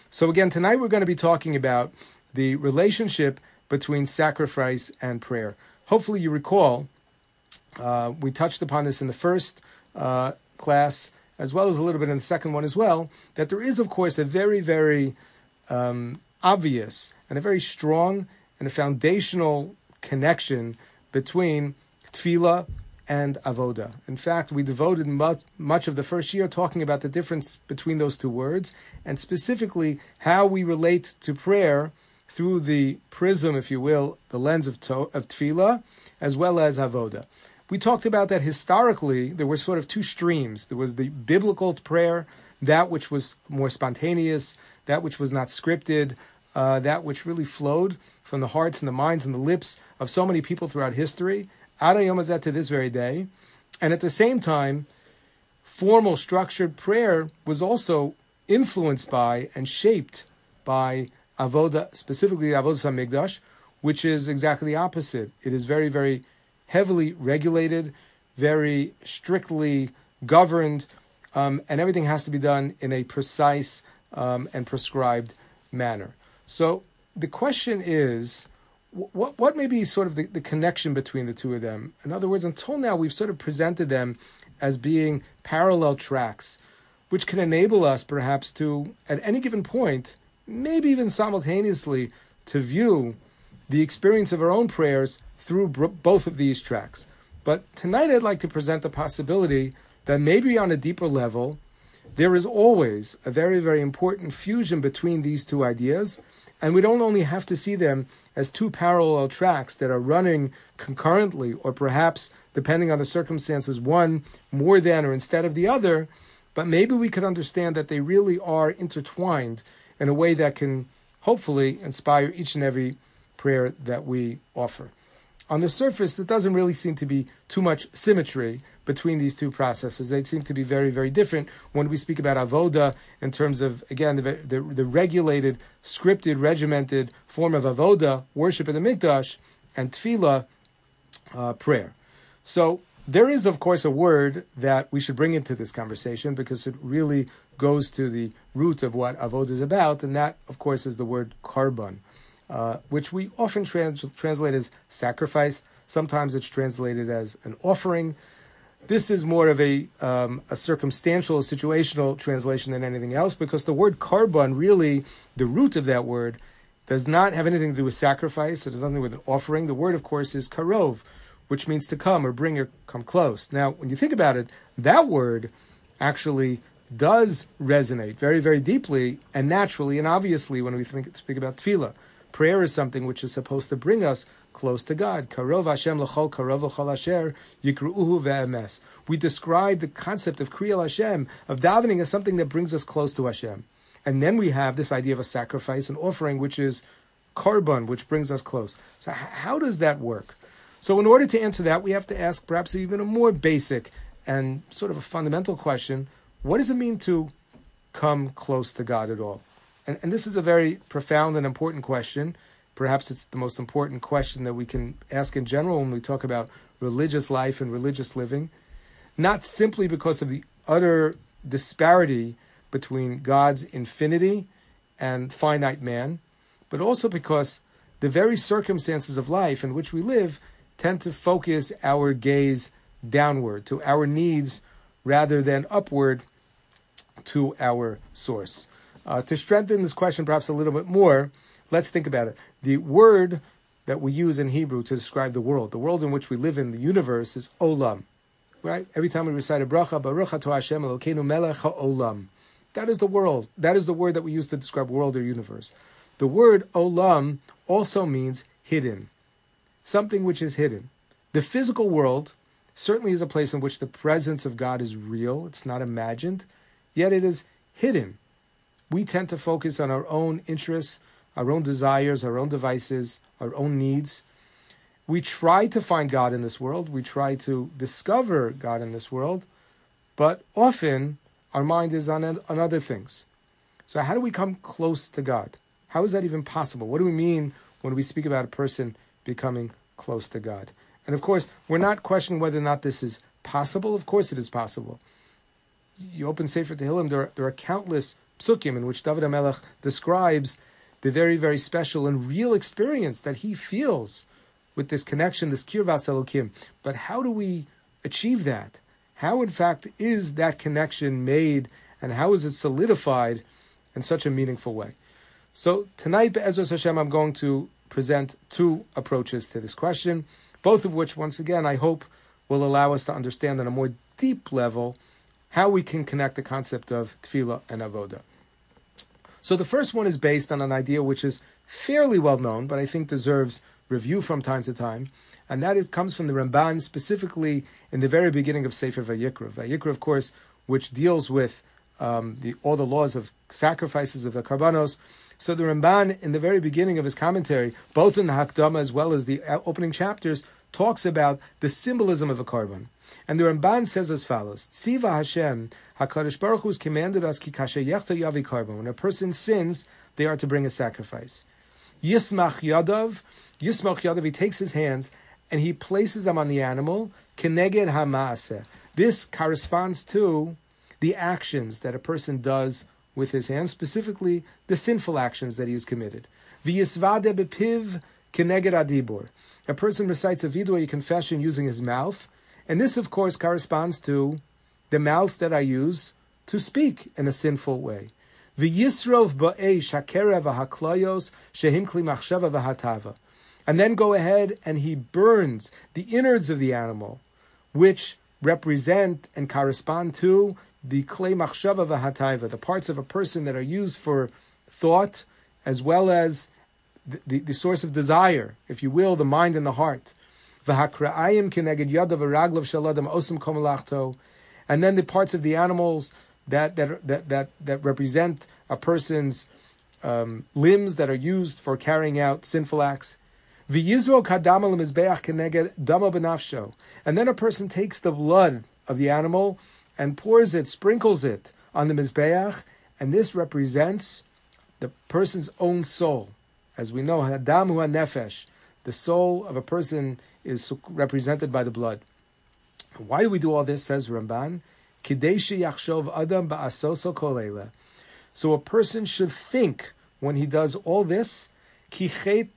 So again, tonight we're going to be talking about the relationship between sacrifice and prayer. Hopefully you recall, we touched upon this in the first class, as well as a little bit in the second one as well, that there is, of course, a very, very obvious and a very strong and a foundational connection between tefillah and avoda. In fact, we devoted much of the first year talking about the difference between those two words, and specifically how we relate to prayer through the prism, if you will, the lens of tefillah, as well as avoda. We talked about that historically there were sort of two streams. There was the biblical prayer, that which was more spontaneous, that which was not scripted, that which really flowed from the hearts and the minds and the lips of so many people throughout history, Ad Hayom Hazeh to this very day. And at the same time, formal, structured prayer was also influenced by and shaped by avoda, specifically Avodas HaMikdash, which is exactly the opposite. It is very, very heavily regulated, very strictly governed, and everything has to be done in a precise and prescribed manner. So the question is, what may be sort of the connection between the two of them? In other words, until now, we've sort of presented them as being parallel tracks, which can enable us perhaps to, at any given point, maybe even simultaneously, to view the experience of our own prayers through both of these tracks. But tonight I'd like to present the possibility that maybe on a deeper level, there is always a very, very important fusion between these two ideas, and we don't only have to see them as two parallel tracks that are running concurrently, or perhaps, depending on the circumstances, one more than or instead of the other, but maybe we could understand that they really are intertwined in a way that can hopefully inspire each and every prayer that we offer. On the surface, there doesn't really seem to be too much symmetry between these two processes. They seem to be very, very different when we speak about avoda in terms of, again, the regulated, scripted, regimented form of avoda, worship in the mikdash, and tefillah, prayer. So there is, of course, a word that we should bring into this conversation because it really goes to the root of what avoda is about, and that, of course, is the word karban, which we often translate as sacrifice. Sometimes it's translated as an offering. This is more of a circumstantial, situational translation than anything else, because the word karban, really, the root of that word, does not have anything to do with sacrifice. It has nothing to do with an offering. The word, of course, is karov, which means to come or bring or come close. Now, when you think about it, that word actually does resonate very, very deeply and naturally and obviously when we speak about tefillah. Prayer is something which is supposed to bring us close to God. Karov Hashem l'chol karov l'chol asher yikru'uhu ve'emes. We describe the concept of Kriyal Hashem, of davening, as something that brings us close to Hashem. And then we have this idea of a sacrifice, an offering, which is karban, which brings us close. So how does that work? So in order to answer that, we have to ask perhaps even a more basic and sort of a fundamental question. What does it mean to come close to God at all? And this is a very profound and important question. Perhaps it's the most important question that we can ask in general when we talk about religious life and religious living. Not simply because of the utter disparity between God's infinity and finite man, but also because the very circumstances of life in which we live tend to focus our gaze downward to our needs rather than upward to our source. To strengthen this question perhaps a little bit more, let's think about it. The word that we use in Hebrew to describe the world in which we live in, the universe, is olam. Right? Every time we recite a bracha, Baruch atah Hashem Elokeinu melech haolam. That is the world. That is the word that we use to describe world or universe. The word olam also means hidden. Something which is hidden. The physical world certainly is a place in which the presence of God is real. It's not imagined, yet it is hidden. We tend to focus on our own interests, our own desires, our own devices, our own needs. We try to find God in this world. We try to discover God in this world. But often, our mind is on other things. So how do we come close to God? How is that even possible? What do we mean when we speak about a person becoming close to God? And of course, we're not questioning whether or not this is possible. Of course it is possible. You open Sefer Tehillim, there are countless psukim in which David HaMelech describes the very, very special and real experience that he feels with this connection, this kirvas Elokim. But how do we achieve that? How, in fact, is that connection made, and how is it solidified in such a meaningful way? So tonight, Be'ezras Hashem, I'm going to present two approaches to this question, both of which, once again, I hope will allow us to understand on a more deep level how we can connect the concept of tefillah and avoda. So the first one is based on an idea which is fairly well known, but I think deserves review from time to time, and that comes from the Ramban, specifically in the very beginning of Sefer Vayikra. Vayikra, of course, which deals with all the laws of sacrifices of the karbanos. So the Ramban, in the very beginning of his commentary, both in the Hakdama as well as the opening chapters, talks about the symbolism of a karban. And the Ramban says as follows: Tziva Hashem, HaKadosh Baruch Hu has commanded us ki kasher yechta yavi karban. When a person sins, they are to bring a sacrifice. Yismach Yadav, he takes his hands and he places them on the animal, keneged ha'maaseh. This corresponds to the actions that a person does with his hands, specifically the sinful actions that he has committed. V'yisvade bepiv keneged adibor. A person recites a vidui, a confession, using his mouth, and this, of course, corresponds to the mouth that I use to speak in a sinful way. V'yisrov ba'esh hakerev ha'klayos shehim kli machshava v'hatava. And then go ahead and he burns the innards of the animal, which represent and correspond to the klei machshava v'hataiva, the parts of a person that are used for thought, as well as the source of desire, if you will, the mind and the heart. V'hakra'ayim keneged yadav v'raglav shaladam osam komalachto, and then the parts of the animals that represent a person's limbs that are used for carrying out sinful acts. V'yizro kadama l'mizbeach keneged dama b'nafsho, and then a person takes the blood of the animal and pours it, sprinkles it on the mizbeach, and this represents the person's own soul. As we know, hadam hu nefesh, the soul of a person is represented by the blood. Why do we do all this, says Ramban? Kidei sheyachshov adam ba'asoso kol eila. So a person should think when he does all this, that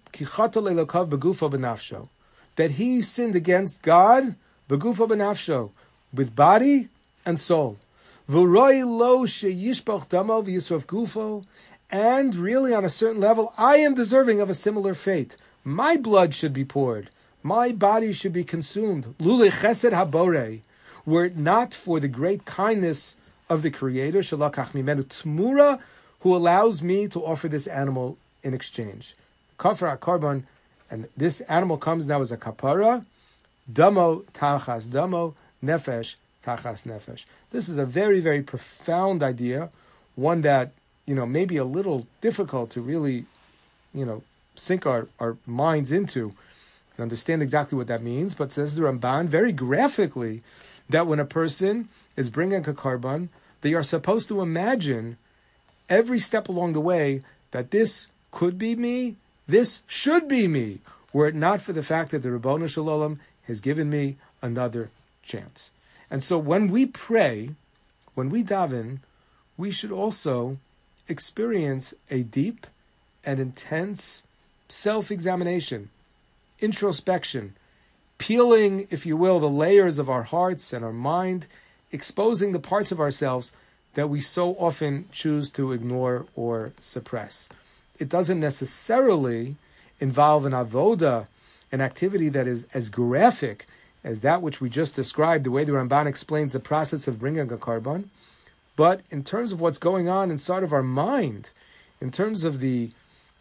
he sinned against God, begufo benafsho, with body and soul. And really, on a certain level, I am deserving of a similar fate. My blood should be poured. My body should be consumed. Lule chesed habore. Were it not for the great kindness of the Creator, shalakach mimenu tmura, who allows me to offer this animal in exchange. Kafar karban, and this animal comes now as a kapara. Damo tachas damo, nefesh tachas nefesh. This is a very, very profound idea, one that, may be a little difficult to really, sink our minds into and understand exactly what that means. But says the Ramban very graphically that when a person is bringing a karban, they are supposed to imagine every step along the way that this could be me, this should be me, were it not for the fact that the Ribono Shel Olam has given me another chance. And so when we pray, when we daven, we should also experience a deep and intense self-examination, introspection, peeling, if you will, the layers of our hearts and our mind, exposing the parts of ourselves that we so often choose to ignore or suppress. It doesn't necessarily involve an avoda, an activity that is as graphic as that which we just described, the way the Ramban explains the process of bringing a karban. But in terms of what's going on inside of our mind, in terms of the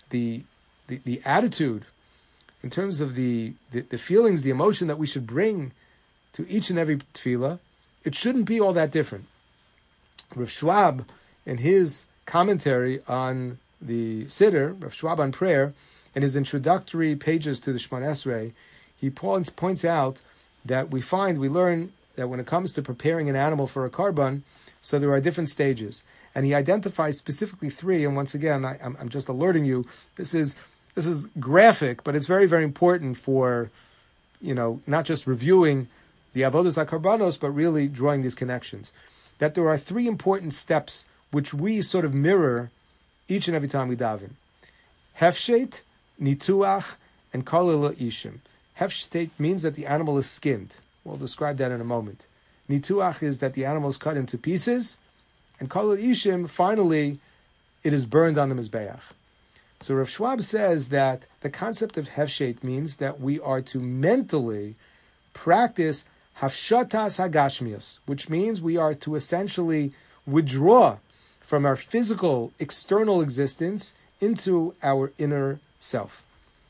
attitude, in terms of the feelings, the emotion that we should bring to each and every tefillah, it shouldn't be all that different. Rav Schwab, in his commentary on the Siddur, Rav Schwab on prayer, in his introductory pages to the Shemona Esrei, he points out that we learn that when it comes to preparing an animal for a karban, so there are different stages. And he identifies specifically three, and once again, I'm just alerting you, this is graphic, but it's very, very important for, not just reviewing the avodas HaKarbanos, but really drawing these connections. That there are three important steps which we sort of mirror each and every time we daven. Hefshet, nituach, and kalil ishim. Hefshet means that the animal is skinned. We'll describe that in a moment. Nituach is that the animal is cut into pieces, and kalil ishim, finally, it is burned on the mizbeach. So Rav Schwab says that the concept of hefshet means that we are to mentally practice hafshatas hagashmius, which means we are to essentially withdraw from our physical, external existence into our inner self.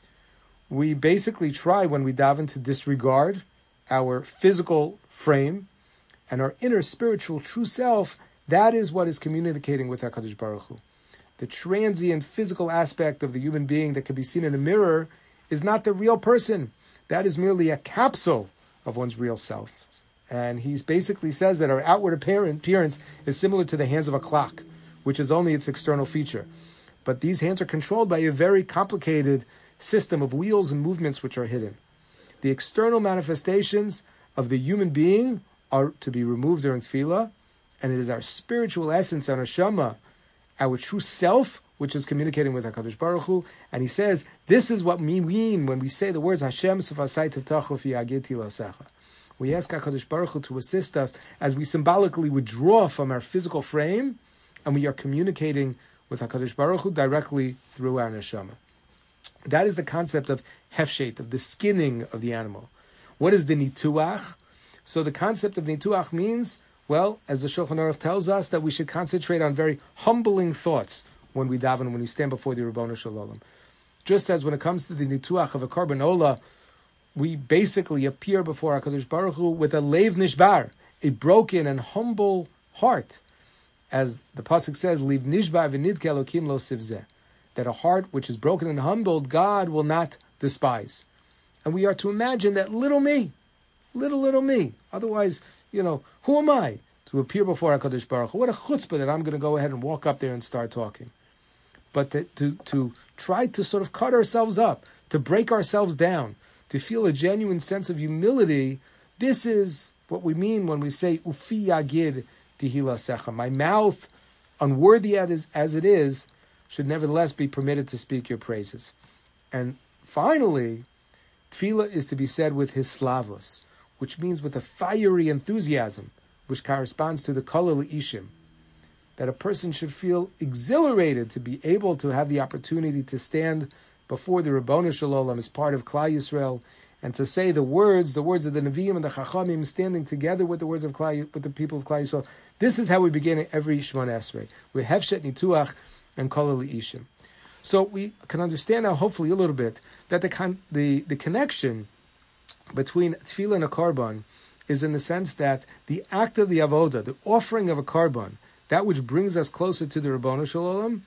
We basically try when we daven to disregard our physical frame and our inner spiritual true self. That is what is communicating with HaKadosh Baruch Hu. The transient physical aspect of the human being that can be seen in a mirror is not the real person. That is merely a capsule of one's real self. And he basically says that our outward appearance is similar to the hands of a clock, which is only its external feature. But these hands are controlled by a very complicated system of wheels and movements which are hidden. The external manifestations of the human being are to be removed during tefillah, and it is our spiritual essence, our neshama, our true self, which is communicating with HaKadosh Baruch Hu. And he says, this is what we mean when we say the words Hashem Sefasai Tivtachu Fi Agiti Lasecha. We ask HaKadosh Baruch Hu to assist us as we symbolically withdraw from our physical frame, and we are communicating with HaKadosh Baruch Hu directly through our neshama. That is the concept of hefshet, of the skinning of the animal. What is the nituach? So the concept of nituach means, well, as the Shulchan Aruch tells us, that we should concentrate on very humbling thoughts when we daven, when we stand before the Ribbono Shel Olam. Just as when it comes to the nituach of a korban olah, we basically appear before HaKadosh Baruch Hu with a leiv nishbar, a broken and humble heart. As the pasuk says, "Liv nishbar v'nidke Elokim lo sivzeh," that a heart which is broken and humbled, God will not despise. And we are to imagine that little me, little me. Otherwise, who am I to appear before HaKadosh Baruch Hu? What a chutzpah that I'm going to go ahead and walk up there and start talking. But to try to sort of cut ourselves up, to break ourselves down, to feel a genuine sense of humility, this is what we mean when we say, Ufi yagid tihila secha. My mouth, unworthy as it is, should nevertheless be permitted to speak your praises. And finally, tefillah is to be said with hislavos, which means with a fiery enthusiasm, which corresponds to the kolel ishim, that a person should feel exhilarated to be able to have the opportunity to stand before the Ribbono Shel Olam as part of Klal Yisrael, and to say the words of the Nevi'im and the Chachamim, standing together with the words of with the people of Klal Yisrael. This is how we begin every Shemona Esrei, with Hefshet Nituach and Kolel Ishim. So we can understand now, hopefully a little bit, that the connection between tefillah and a korban is in the sense that the act of the avoda, the offering of a korban, that which brings us closer to the Ribbono Shel Olam,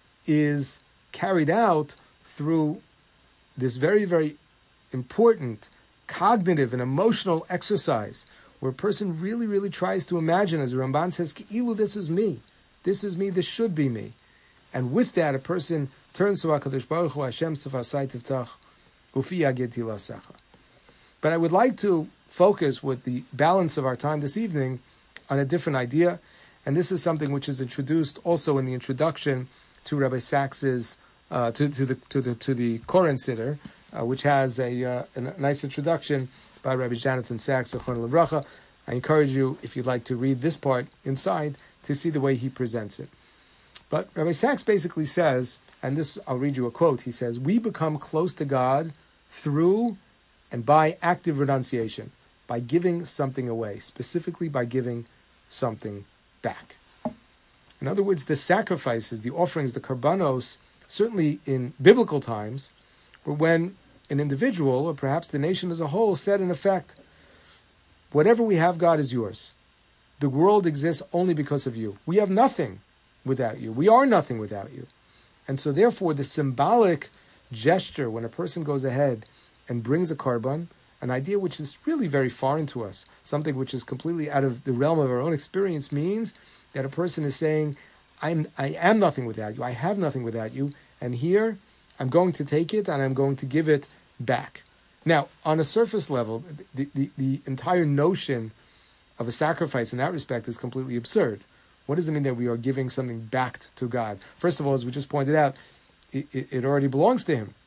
is carried out through this very, very important cognitive and emotional exercise where a person really, really tries to imagine, as the Ramban says, Ki'ilu, this is me, this should be me. And with that, a person turns to HaKadosh Baruch Hu, Hashem Sefasai Tivtach, Ufi Yagid Tilasecha. But I would like to focus with the balance of our time this evening on a different idea, and this is something which is introduced also in the introduction to Rabbi Saks's to the Koren Siddur, which has a nice introduction by Rabbi Jonathan Sacks of Zechrono Livracha. I encourage you, if you'd like to read this part inside, to see the way he presents it. But Rabbi Sacks basically says, and this, I'll read you a quote, he says, we become close to God through and by active renunciation, by giving something away, specifically by giving something back. In other words, the sacrifices, the offerings, the karbanos, certainly in biblical times, were when an individual, or perhaps the nation as a whole, said in effect, whatever we have, God, is yours. The world exists only because of you. We have nothing without you. We are nothing without you. And so therefore, the symbolic gesture when a person goes ahead and brings a karban, an idea which is really very foreign to us, something which is completely out of the realm of our own experience, means that a person is saying, I am nothing without you, I have nothing without you, and here I'm going to take it and I'm going to give it back. Now, on a surface level, the entire notion of a sacrifice in that respect is completely absurd. What does it mean that we are giving something back to God? First of all, as we just pointed out, it already belongs to Him.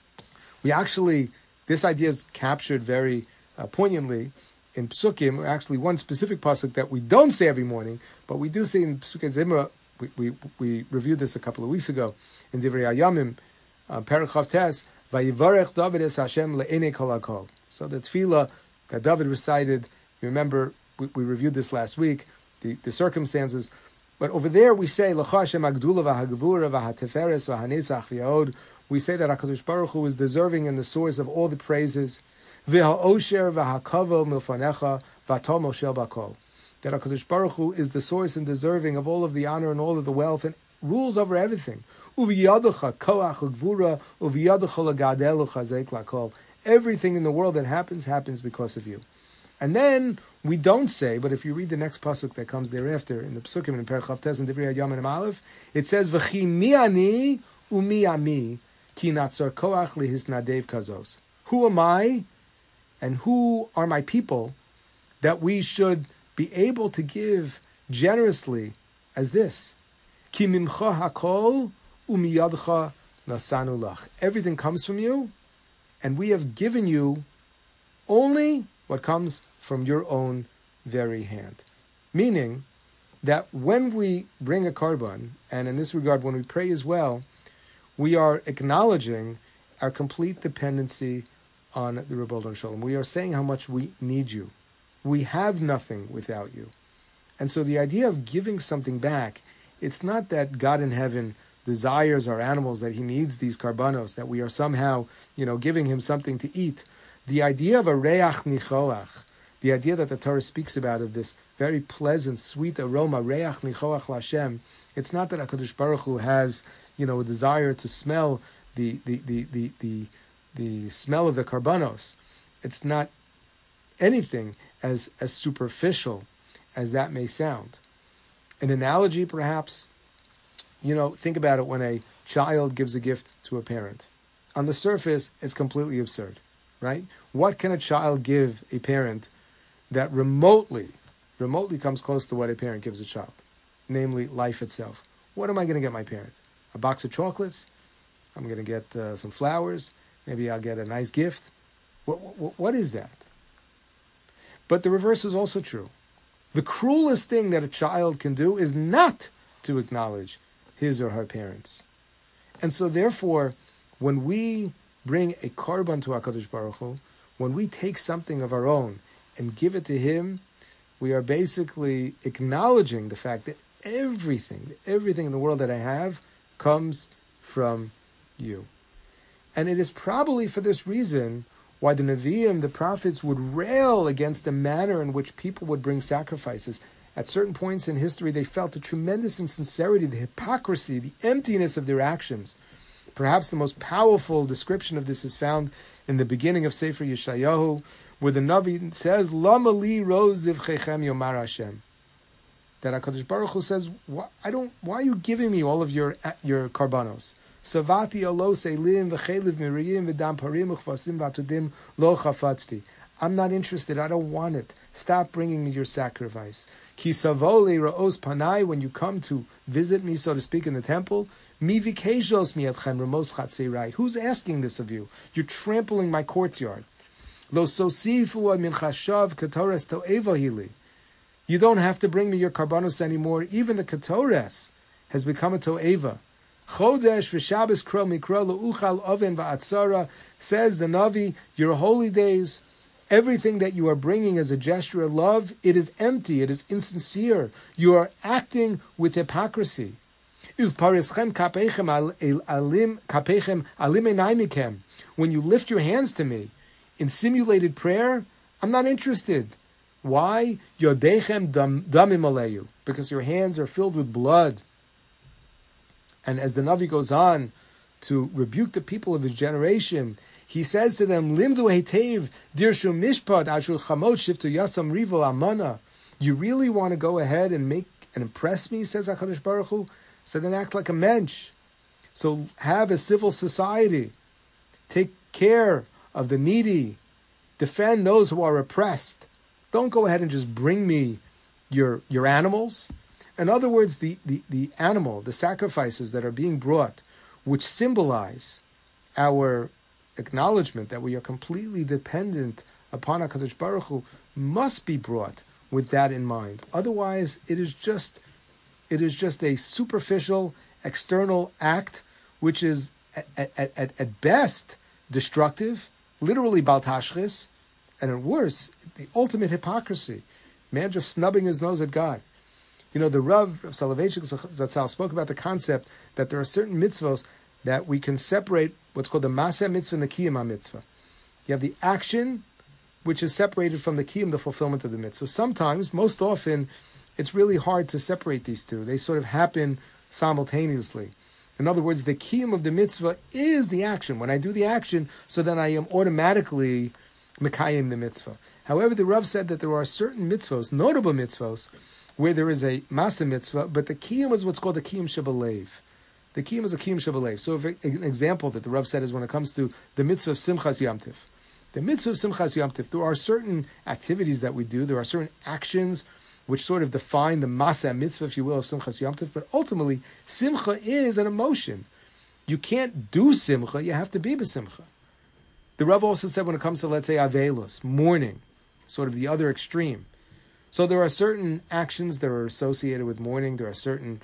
We actually, this idea is captured very poignantly in Psukim, actually one specific pasuk that we don't say every morning, but we do say in Psukim Zimra. We reviewed this a couple of weeks ago in Divrei Hayamim, Perek Chav Tes, Vayivarech David es Hashem le'enei kol hakol. So the tefillah that David recited, you remember, we reviewed this last week, the circumstances, but over there we say, L'cha Hashem hagdula v'hagvura v'hateferes v'hanetzach v'yahod. We say that HaKadosh Baruch Hu is deserving and the source of all the praises. V'ha'osher v'ha'kavo milfanecha v'atom moshel bakol. That HaKadosh Baruch Hu is the source and deserving of all of the honor and all of the wealth and rules over everything. Uviyaducha koach u'gvura uviyaducha l'gadelu chazek lakol. Everything in the world that happens because of you. And then we don't say, but if you read the next pasuk that comes thereafter in the Psukim in Perek Chav Tes and Divrei Hayamim Aleph, it says v'chi mi ani umi ami ki natzar koach lihisnadev kazos. Who am I, and who are my people, that we should be able to give generously as this? Ki mimcha hakol umiyadcha nasanu lach. Everything comes from you, and we have given you only what comes from your own very hand. Meaning that when we bring a korban, and in this regard when we pray as well, we are acknowledging our complete dependency on the Rebbeinu Shalom. We are saying how much we need you. We have nothing without you. And so the idea of giving something back, it's not that God in heaven desires our animals, that He needs these karbanos, that we are somehow, giving Him something to eat. The idea of a reach nichoach, the idea that the Torah speaks about of this very pleasant, sweet aroma, reach nichoach l'Hashem, it's not that HaKadosh Baruch Hu has, a desire to smell the smell of the karbanos. It's not anything as superficial as that may sound. An analogy, perhaps, think about it when a child gives a gift to a parent. On the surface, it's completely absurd, right? What can a child give a parent that remotely comes close to what a parent gives a child? Namely, life itself. What am I going to get my parent? A box of chocolates? I'm going to get some flowers. Maybe I'll get a nice gift. What is that? But the reverse is also true. The cruelest thing that a child can do is not to acknowledge his or her parents. And so therefore, when we bring a korban to HaKadosh Baruch Hu, when we take something of our own and give it to Him, we are basically acknowledging the fact that everything in the world that I have comes from you. And it is probably for this reason why the Nevi'im, the prophets, would rail against the manner in which people would bring sacrifices. At certain points in history, they felt the tremendous insincerity, the hypocrisy, the emptiness of their actions. Perhaps the most powerful description of this is found in the beginning of Sefer Yeshayahu, where the Navi says, Lama li roz zivchechem yomar Hashem. That HaKadosh Baruch Hu says, why are you giving me all of your karbanos? Savati alo seilim v'cheliv miriyim v'dam parim u'chvasim v'atudim lo chafatzti. I'm not interested. I don't want it. Stop bringing me your sacrifice. Ki savoli ra'os panai, when you come to visit me, so to speak, in the temple, mi vikejos mi'atchem ramos chatzeirai. Who's asking this of you? You're trampling my courtyard. Lo sosifu min chashav ketores to'eva hili. You don't have to bring me your karbanos anymore. Even the ketores has become a to'eva. Chodesh v'Shabbos kro mikro le'uchal oven va'atzara, says the Navi, your holy days, everything that you are bringing as a gesture of love, it is empty, it is insincere. You are acting with hypocrisy. When you lift your hands to me in simulated prayer, I'm not interested. Why? Yodechem damim aleyu, because your hands are filled with blood. And as the Navi goes on to rebuke the people of his generation, he says to them, Limdu hetev dirshu mishpat ashur chamot shiftu yasam rivo amana. You really want to go ahead and make and impress me, says HaKadosh Baruch Hu? So then act like a mensch. So have a civil society. Take care of the needy. Defend those who are oppressed. Don't go ahead and just bring me your animals. In other words, the animal, the sacrifices that are being brought, which symbolize our acknowledgement that we are completely dependent upon HaKadosh Baruch Hu, must be brought with that in mind. Otherwise, it is just a superficial, external act, which is at best destructive, literally bal tashchis, and at worst, the ultimate hypocrisy. Man just snubbing his nose at God. You know, the Rav Soloveitchik Zatzal spoke about the concept that there are certain mitzvos that we can separate what's called the Maseh mitzvah and the Kiyum mitzvah. You have the action, which is separated from the Kiyum, the fulfillment of the mitzvah. Sometimes, most often, it's really hard to separate these two. They sort of happen simultaneously. In other words, the Kiyum of the mitzvah is the action. When I do the action, so then I am automatically Mekayim the mitzvah. However, the Rav said that there are certain mitzvos, notable mitzvos, where there is a Maseh mitzvah, but the Kiyum is what's called the Kiyum Shebelev. The Kiyum is a Kiyum Shebelev. So an example that the Rav said is when it comes to the mitzvah of Simchas Yom Tif. The mitzvah of Simchas Yom Tif, there are certain activities that we do, there are certain actions which sort of define the Maseh mitzvah, if you will, of Simchas Yom Tif, but ultimately, Simcha is an emotion. You can't do Simcha, you have to be b'Simcha. The Rav also said when it comes to, let's say, Avelos, mourning, sort of the other extreme. So there are certain actions that are associated with mourning, there are certain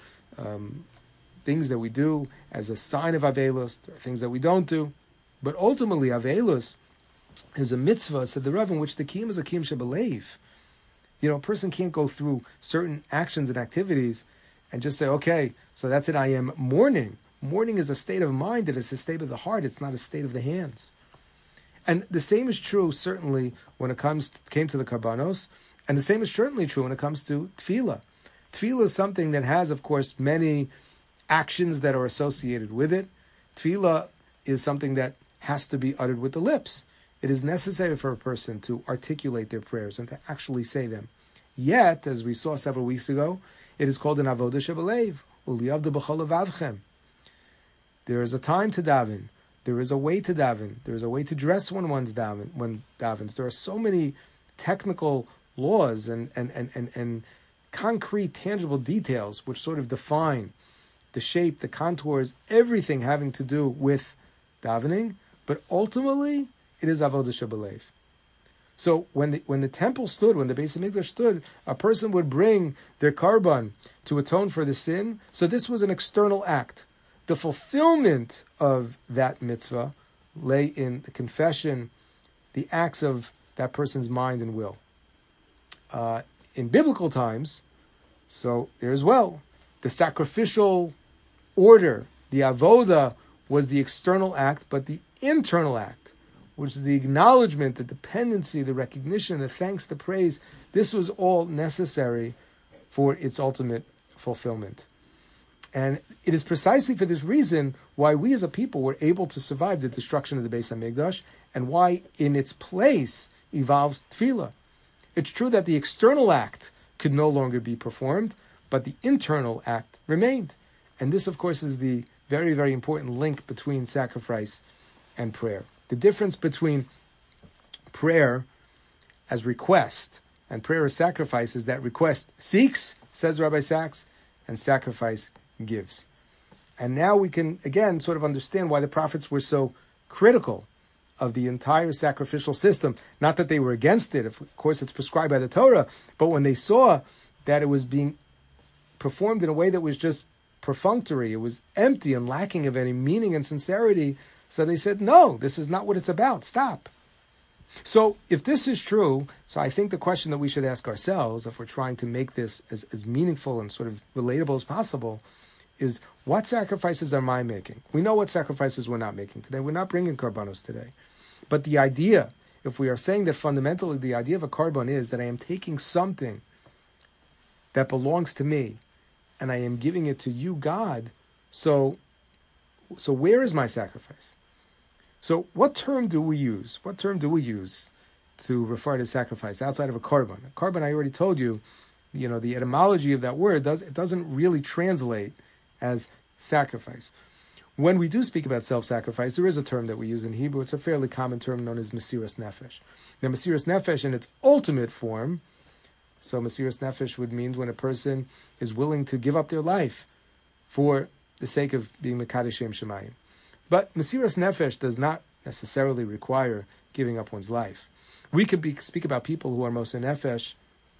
things that we do as a sign of Avelos, there are things that we don't do, but ultimately, Avelos is a mitzvah, said the Rav, in which the Kiyum is a Kiyum Shebelev. You know, a person can't go through certain actions and activities and just say, okay, so that's it, I am mourning. Mourning is a state of mind, it is a state of the heart, it's not a state of the hands. And the same is true, certainly, when it came to the Karbanos, and the same is certainly true when it comes to Tefillah. Tefillah is something that has, of course, many actions that are associated with it. Tefillah is something that has to be uttered with the lips. It is necessary for a person to articulate their prayers and to actually say them. Yet, as we saw several weeks ago, it is called an avodah shebelev, uliyavdu b'chol levavchem. There is a time to daven. There is a way to daven. There is a way to dress when one davens. There are so many technical laws and concrete, tangible details which sort of define the shape, the contours, everything having to do with davening. But ultimately, it is avodah shebelev. So when the temple stood, when the Beis Hamikdash stood, a person would bring their karban to atone for the sin. So this was an external act. The fulfillment of that mitzvah lay in the confession, the acts of that person's mind and will. In biblical times, so there as well, the sacrificial order, the avodah, was the external act, but the internal act, which is the acknowledgement, the dependency, the recognition, the thanks, the praise, this was all necessary for its ultimate fulfillment. And it is precisely for this reason why we as a people were able to survive the destruction of the Beis Hamikdash, and why in its place evolves tefillah. It's true that the external act could no longer be performed, but the internal act remained. And this, of course, is the very, very important link between sacrifice and prayer. The difference between prayer as request and prayer as sacrifice is that request seeks, says Rabbi Sachs, and sacrifice gives. And now we can, again, sort of understand why the prophets were so critical of the entire sacrificial system. Not that they were against it, of course it's prescribed by the Torah, but when they saw that it was being performed in a way that was just perfunctory, it was empty and lacking of any meaning and sincerity, so they said, no, this is not what it's about, stop. So if this is true, so I think the question that we should ask ourselves, if we're trying to make this as meaningful and sort of relatable as possible, is what sacrifices am I making? We know what sacrifices we're not making today. We're not bringing karbanos today. But the idea, if we are saying that fundamentally the idea of a karban is that I am taking something that belongs to me and I am giving it to you, God, so where is my sacrifice? So what term do we use? What term do we use to refer to sacrifice outside of a karban? A karban, I already told you, the etymology of that word, it doesn't really translate as sacrifice. When we do speak about self-sacrifice, there is a term that we use in Hebrew. It's a fairly common term known as Mesiras Nefesh. Now, Mesiras Nefesh in its ultimate form So Mesiras Nefesh would mean when a person is willing to give up their life for the sake of being Mekadesh Shem Shemayim. But Mesiras Nefesh does not necessarily require giving up one's life. We could speak about people who are Moser Nefesh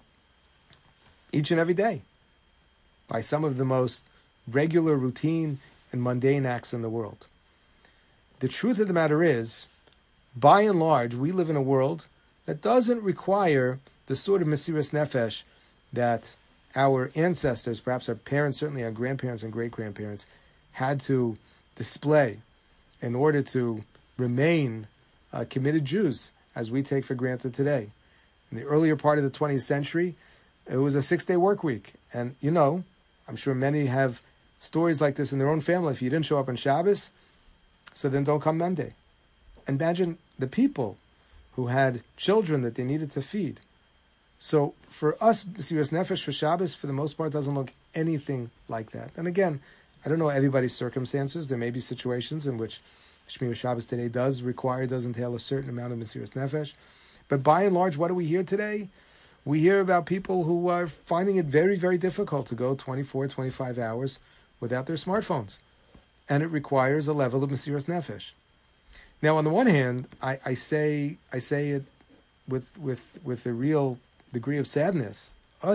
each and every day by some of the most regular, routine, and mundane acts in the world. The truth of the matter is, by and large, we live in a world that doesn't require the sort of Mesiras Nefesh that our ancestors, perhaps our parents, certainly our grandparents and great-grandparents, had to display in order to remain committed Jews, as we take for granted today. In the earlier part of the 20th century, it was a 6-day work week. And, I'm sure many have stories like this in their own family. If you didn't show up on Shabbos, so then don't come Monday. Imagine the people who had children that they needed to feed. So for us, Mesiras Nefesh for Shabbos, for the most part, doesn't look anything like that. And again, I don't know everybody's circumstances. There may be situations in which Shmir Shabbos today does entail a certain amount of Mesiras Nefesh. But by and large, what do we hear today? We hear about people who are finding it very, very difficult to go 24, 25 hours without their smartphones. And it requires a level of Mesiras Nefesh. Now, on the one hand, I say it with a real degree of sadness,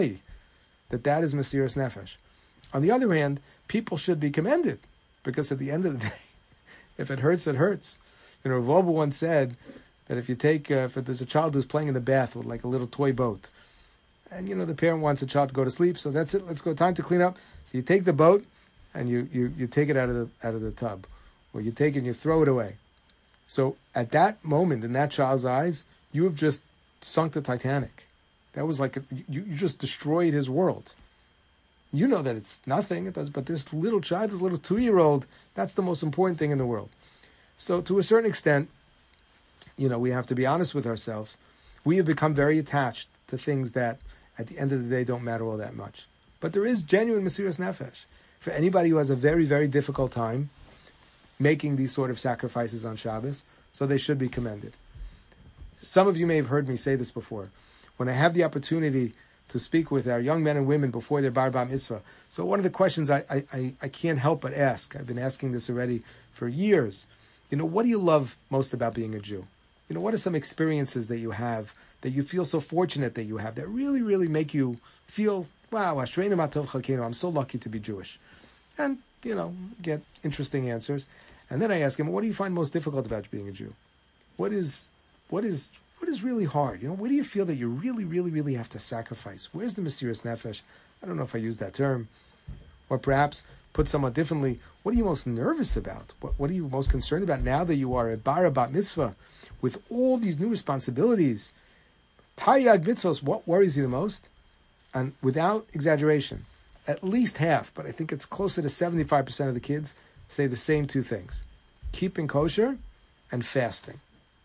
that is Mesiras Nefesh. On the other hand, people should be commended, because at the end of the day, if it hurts, it hurts. Rav Wolbe once said that if there's a child who's playing in the bath with like a little toy boat, and the parent wants the child to go to sleep, so that's it, let's go, time to clean up. So you take the boat and you take it out of the tub, or you take it and you throw it away. So at that moment, in that child's eyes, you have just sunk the Titanic. That was like you just destroyed his world. You know that it's nothing, it does, but this little child, this little 2-year-old, that's the most important thing in the world. So to a certain extent, we have to be honest with ourselves. We have become very attached to things that at the end of the day don't matter all that much. But there is genuine Mesiras Nefesh for anybody who has a very, very difficult time making these sort of sacrifices on Shabbos, so they should be commended. Some of you may have heard me say this before. When I have the opportunity to speak with our young men and women before their bar mitzvah, so one of the questions I can't help but ask, I've been asking this already for years, what do you love most about being a Jew? What are some experiences that you have, that you feel so fortunate that you have, that really, really make you feel, wow, Ashreinu ma tov chalkeinu, I'm so lucky to be Jewish. And, get interesting answers. And then I ask him, what do you find most difficult about being a Jew? What is really hard? Where do you feel that you really, really, really have to sacrifice? Where's the Mesiras Nefesh? I don't know if I use that term. Or perhaps, put somewhat differently, what are you most nervous about? What are you most concerned about now that you are a bar bat mitzvah with all these new responsibilities? Taryag mitzvos, what worries you the most? And without exaggeration, at least half, but I think it's closer to 75% of the kids say the same two things: keeping kosher and fasting.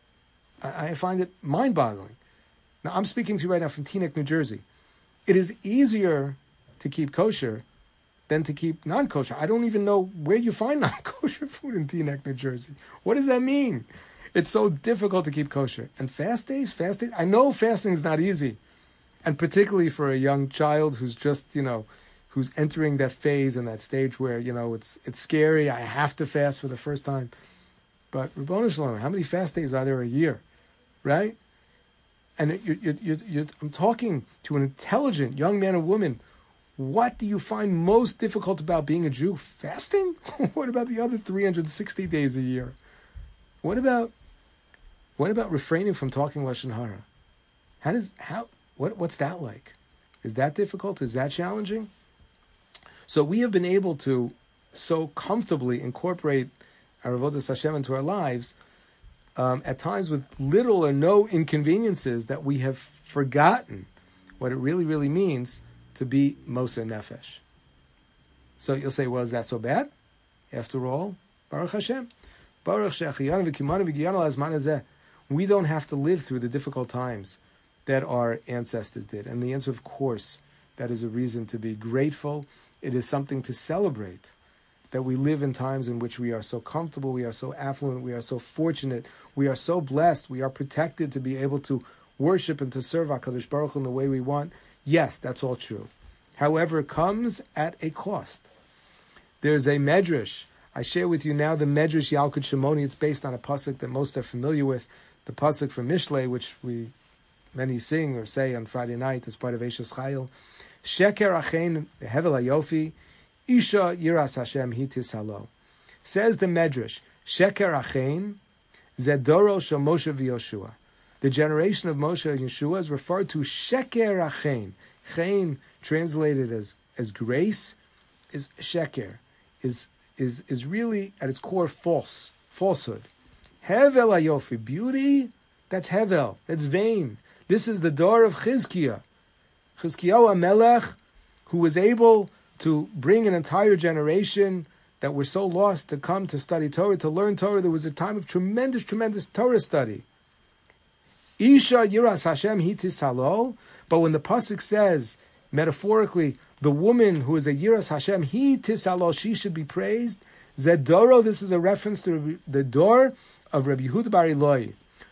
I find it mind-boggling. Now, I'm speaking to you right now from Teaneck, New Jersey. It is easier to keep kosher than to keep non-kosher. I don't even know where you find non-kosher food in Teaneck, New Jersey. What does that mean? It's so difficult to keep kosher. And fast days, I know fasting is not easy. And particularly for a young child who's just, who's entering that phase and that stage where, it's scary. I have to fast for the first time. But Ribono Shel Olam, how many fast days are there a year, right? And I'm talking to an intelligent young man or woman. What do you find most difficult about being a Jew? Fasting? What about the other 360 days a year? What about refraining from talking Lashon Hara? What's that like? Is that difficult? Is that challenging? So we have been able to so comfortably incorporate our Avodas Hashem into our lives, at times with little or no inconveniences, that we have forgotten what it really, really means to be Moser Nefesh. So you'll say, well, is that so bad? After all, Baruch Hashem. Baruch She'achiyanu v'kimanu v'giyanu l'azman hazeh. We don't have to live through the difficult times that our ancestors did. And the answer, of course, that is a reason to be grateful. It is something to celebrate, that we live in times in which we are so comfortable, we are so affluent, we are so fortunate, we are so blessed, we are protected to be able to worship and to serve HaKadosh Baruch Hu in the way we want. Yes, that's all true. However, it comes at a cost. There's a medrash. I share with you now the medrash Yalkut Shimoni. It's based on a pasuk that most are familiar with, the pasuk from Mishlei, which many sing or say on Friday night as part of Eishes Chayil. Sheker achein hevel hayofi, isha yiras Hashem hitis halo. Says the medrash, Sheker achein zedoro shel Moshe v'Yoshua. The generation of Moshe and Yeshua is referred to Sheker achein. Chein, translated as grace, is sheker, is really at its core falsehood. Hevel hayofi, beauty, that's hevel, that's vain. This is the door of Chizkiah. Chizkiyahu HaMelech, who was able to bring an entire generation that were so lost to come to study Torah, to learn Torah. There was a time of tremendous Torah study. Isha yiras Hashem hitis halol. But when the pasuk says, metaphorically, the woman who is a yiras Hashem hitis halol, she should be praised. Zedoro, this is a reference to the door of Rabbi Yehuda Bar Ilai.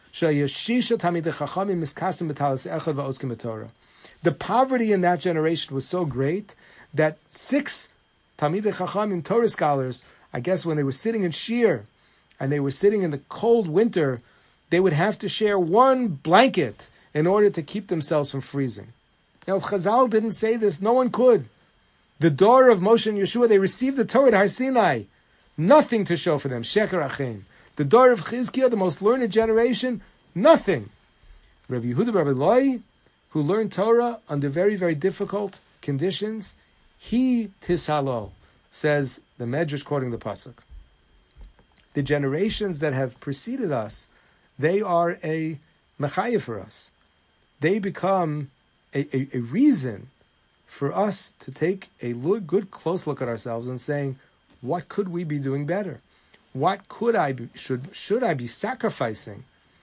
The poverty in that generation was so great that 6 Talmidei Chachamim, Torah scholars, I guess when they were sitting in Shir and they were sitting in the cold winter, they would have to share one blanket in order to keep themselves from freezing. Now, if Chazal didn't say this, no one could. The door of Moshe and Yeshua, they received the Torah at Har Sinai. Nothing to show for them. Sheker achein. The door of Chizkiah, the most learned generation, nothing. Rabbi Yehuda Bar Ilai, who learned Torah under very, very difficult conditions, he tisalo, says the Medrash quoting the pasuk. The generations that have preceded us, they are a mechayah for us. They become a reason for us to take a good close look at ourselves and saying, what could we be doing better? What could I be, should I be sacrificing?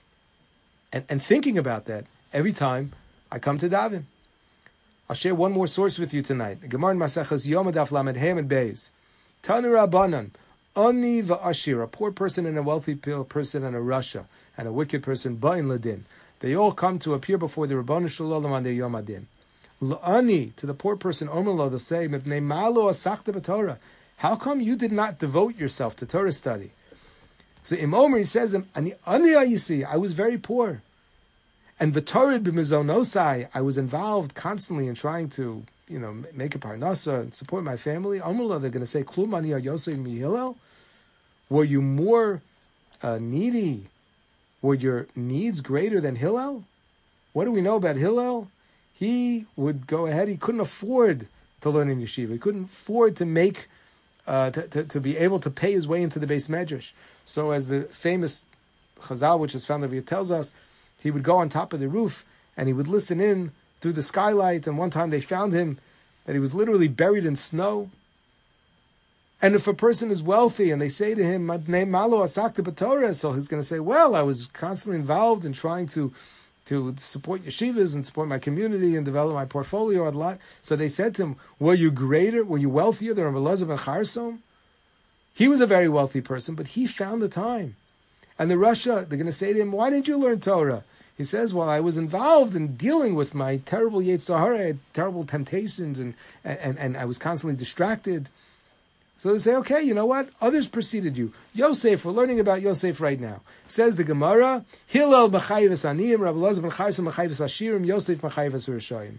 And thinking about that every time I come to daven. I'll share one more source with you tonight. The Gemara in Maseches Yoma Daf Lamed Hem and Beis. Tanu Rabbanan, Ani va'ashir, a poor person and a wealthy person and a rasha, and a wicked person, ba'in ladin. They all come to appear before the Rabbanu Shalom on their Yom Adin. L'ani, to the poor person, Omer lo, they'll say, Mipnei malo asachta b'Torah. How come you did not devote yourself to Torah study? So Im Omer, he says, Ani ayisi, I was very poor. And v'torid b'mizonosai, I was involved constantly in trying to, make a parnasa and support my family. Omer lo, they're going to say, Klum ani ayosei mi Hillel? Were you more needy? Were your needs greater than Hillel? What do we know about Hillel? He would go ahead. He couldn't afford to learn in yeshiva. He couldn't afford to make, to be able to pay his way into the Beis Medrash. So as the famous Chazal, which is found over here, tells us, he would go on top of the roof and he would listen in through the skylight. And one time they found him that he was literally buried in snow. And if a person is wealthy and they say to him, "Name malo asakta b'Torah," so he's going to say, "Well, I was constantly involved in trying to support yeshivas and support my community and develop my portfolio a lot." So they said to him, "Were you greater? Were you wealthier than Rabbi Elazar ben Charsom?" He was a very wealthy person, but he found the time. And the Rasha, they're going to say to him, "Why didn't you learn Torah?" He says, "Well, I was involved in dealing with my terrible Yetzer Hara, I had terrible temptations, and I was constantly distracted." So they say, okay, you know what? Others preceded you. Yosef, we're learning about Yosef right now. Says the Gemara, Hillel b'chayivas aniyim, Rabbi Elazar ben Charsom b'chayivas ashirim, Yosef b'chayivas urashayim.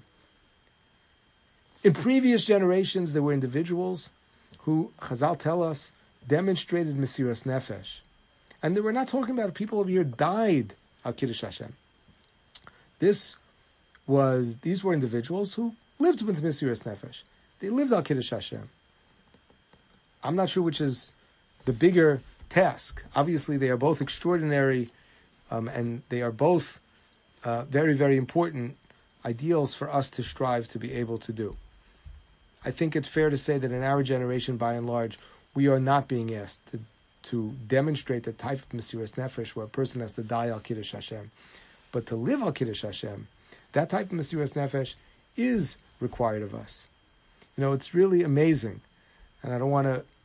In previous generations, there were individuals who, Chazal tell us, demonstrated Mesiras Nefesh. And we're not talking about people over here died al Kiddush Hashem. These were individuals who lived with Mesiras Nefesh. They lived al Kiddush Hashem. I'm not sure which is the bigger task. Obviously, they are both extraordinary, and they are both very, very important ideals for us to strive to be able to do. I think it's fair to say that in our generation, by and large, we are not being asked to demonstrate the type of Mesiras Nefesh where a person has to die al Kiddush Hashem. But to live al Kiddush Hashem, that type of Mesiras Nefesh is required of us. It's really amazing. And I don't want to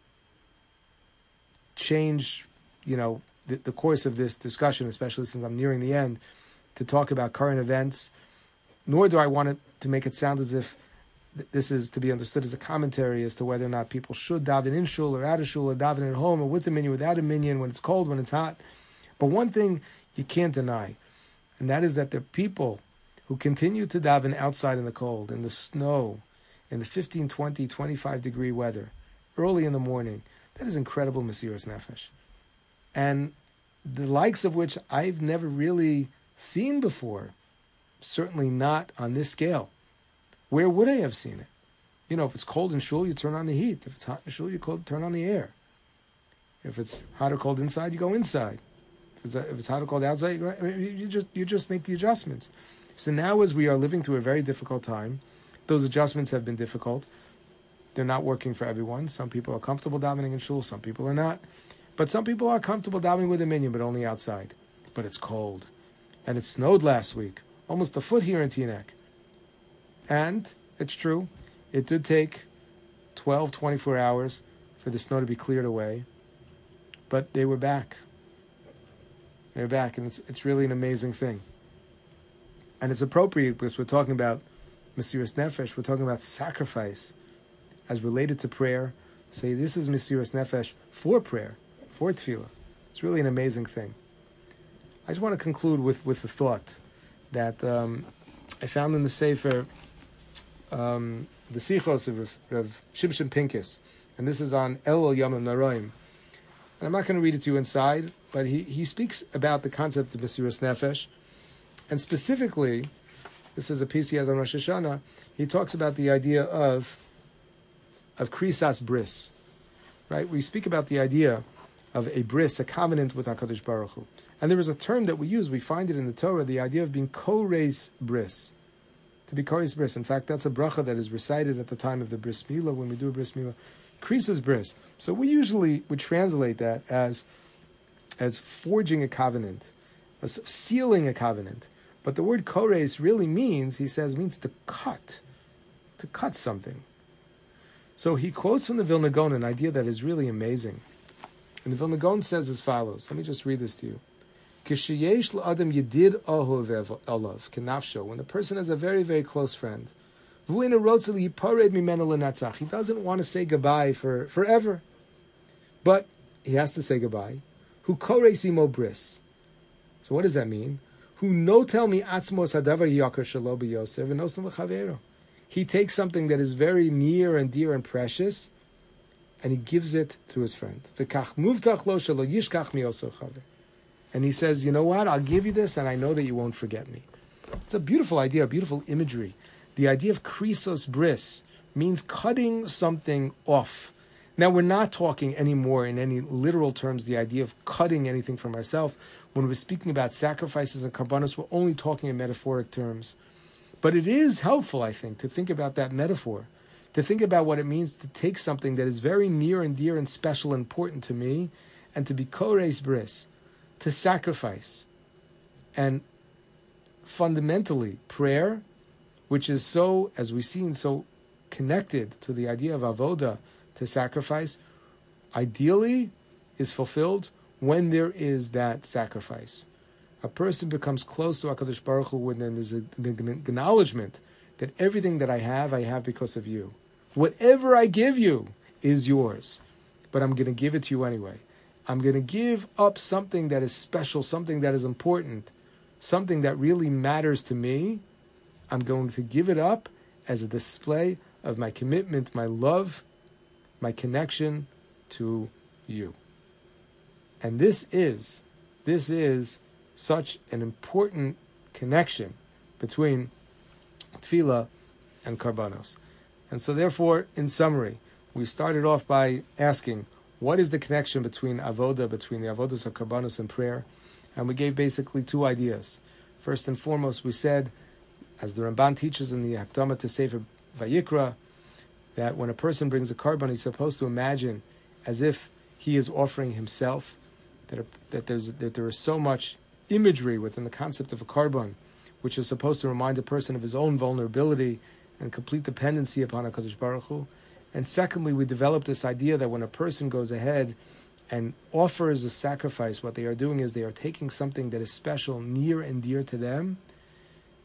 change, the course of this discussion, especially since I'm nearing the end, to talk about current events. nor do I want it to make it sound as if this is to be understood as a commentary as to whether or not people should daven in shul or out of shul, or daven at home, or with a minyan, without a minyan, when it's cold, when it's hot. But one thing you can't deny, and that is that there are people who continue to daven outside in the cold, in the snow, in the 15, 20, 25 degree weather, early in the morning. That is incredible Mesiras Nefesh. And the likes of which I've never really seen before, certainly not on this scale. Where would I have seen it? You know, if it's cold in shul, you turn on the heat. If it's hot in shul, you turn on the air. If it's hot or cold inside, you go inside. If it's hot or cold outside, you just make the adjustments. So now, as we are living through a very difficult time, those adjustments have been difficult. They're not working for everyone. Some people are comfortable davening in shul, some people are not. But some people are comfortable davening with a minyan, but only outside. But it's cold. And it snowed last week, almost a foot here in Teaneck. And it's true, it did take 12, 24 hours for the snow to be cleared away. But they were back. They're back, and it's really an amazing thing. And it's appropriate because we're talking about Mesiras Nefesh, we're talking about sacrifice as related to prayer. Say this is Mesiras Nefesh for prayer, for tefillah. It's really an amazing thing. I just want to conclude with the thought that I found in the Sefer, the Sichos of Rav Shimshon Pincus, and this is on Elul Yomim Naroim. And I'm not going to read it to you inside, but he speaks about the concept of Mesiras Nefesh, and specifically, this is a piece he has on Rosh Hashanah, he talks about the idea of Krisas Bris, right? We speak about the idea of a bris, a covenant with HaKadosh Baruch Hu. And there is a term that we use, we find it in the Torah, the idea of being koreis bris. To be koreis bris. In fact, that's a bracha that is recited at the time of the bris milah, when we do a bris milah. Krisas bris. So we usually would translate that as forging a covenant, as sealing a covenant. But the word koreis really means to cut something. So he quotes from the Vilna Gaon an idea that is really amazing. And the Vilna Gaon says as follows. Let me just read this to you. When a person has a very, very close friend, he doesn't want to say goodbye for forever, but he has to say goodbye. Who koreisimo bris. So what does that mean? Who no tell me atzmos hadavar yakar shelo b'yosev v'nosnu l'chavero. He takes something that is very near and dear and precious, and he gives it to his friend. And he says, you know what, I'll give you this, and I know that you won't forget me. It's a beautiful idea, a beautiful imagery. The idea of krisos bris means cutting something off. Now, we're not talking anymore in any literal terms, the idea of cutting anything from ourselves. When we're speaking about sacrifices and karbanos, we're only talking in metaphoric terms. But it is helpful, I think, to think about that metaphor, to think about what it means to take something that is very near and dear and special and important to me, and to be koreis bris, to sacrifice. And fundamentally, prayer, which is so, as we've seen, so connected to the idea of avoda, to sacrifice, ideally is fulfilled when there is that sacrifice. A person becomes close to HaKadosh Baruch Hu when there's an acknowledgement that everything that I have because of you. Whatever I give you is yours, but I'm going to give it to you anyway. I'm going to give up something that is special, something that is important, something that really matters to me. I'm going to give it up as a display of my commitment, my love, my connection to you. And this is such an important connection between tefillah and karbanos. And so therefore, in summary, we started off by asking, what is the connection between avoda, between the avodas of karbanos and prayer? And we gave basically two ideas. First and foremost, we said, as the Ramban teaches in the Hakdama to Sefer Vayikra, that when a person brings a karban, he's supposed to imagine as if he is offering himself, that there is so much imagery within the concept of a karban, which is supposed to remind a person of his own vulnerability and complete dependency upon HaKadosh Baruch Hu. And secondly, we developed this idea that when a person goes ahead and offers a sacrifice, what they are doing is they are taking something that is special, near and dear to them,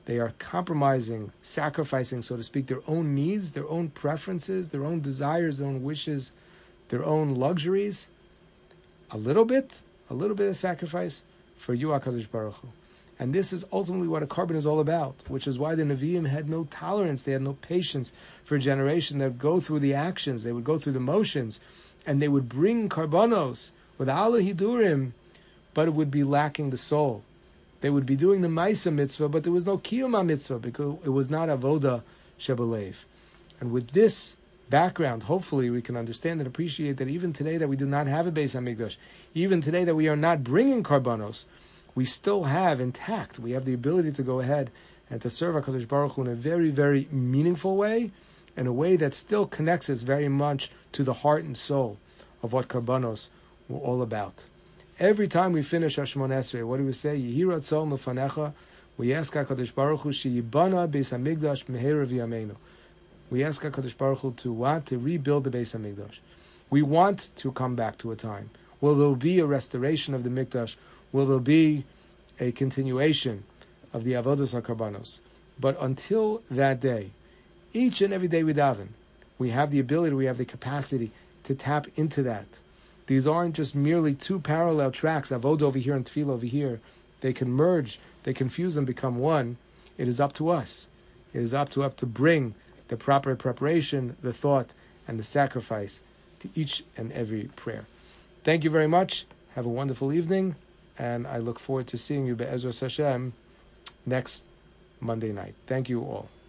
They are compromising, sacrificing, so to speak, their own needs, their own preferences, their own desires, their own wishes, their own luxuries. A little bit of sacrifice for you, HaKadosh Baruch Hu. And this is ultimately what a carbon is all about, which is why the Nevi'im had no tolerance, they had no patience for a generation that would go through the actions, they would go through the motions, and they would bring karbanos with Allah Hidurim, but it would be lacking the soul. They would be doing the Maisa mitzvah, but there was no Kiyuma mitzvah, because it was not Avoda Shebelev. And with this background, hopefully we can understand and appreciate that even today that we do not have a Beis HaMikdash, even today that we are not bringing karbanos, we still have intact, we have the ability to go ahead and to serve HaKadosh Baruch Hu in a very, very meaningful way, in a way that still connects us very much to the heart and soul of what karbanos were all about. Every time we finish Shemona Esrei, what do we say? Yehi ratzon lefanecha. We ask HaKadosh Baruch Hu sheyibana Beis HaMikdash meheira v'yameinu. We ask HaKadosh Baruch Hu to rebuild the Beis HaMikdash. We want to come back to a time. Will there be a restoration of the Mikdash? Will there be a continuation of the Avodas HaKarbanos? But until that day, each and every day we daven, we have the ability, we have the capacity to tap into that. These aren't just merely two parallel tracks, Avodah over here and Tefillah over here. They can merge, they can fuse and become one. It is up to us. It is up to us to bring the proper preparation, the thought, and the sacrifice to each and every prayer. Thank you very much. Have a wonderful evening. And I look forward to seeing you, Be'ezras Hashem, next Monday night. Thank you all.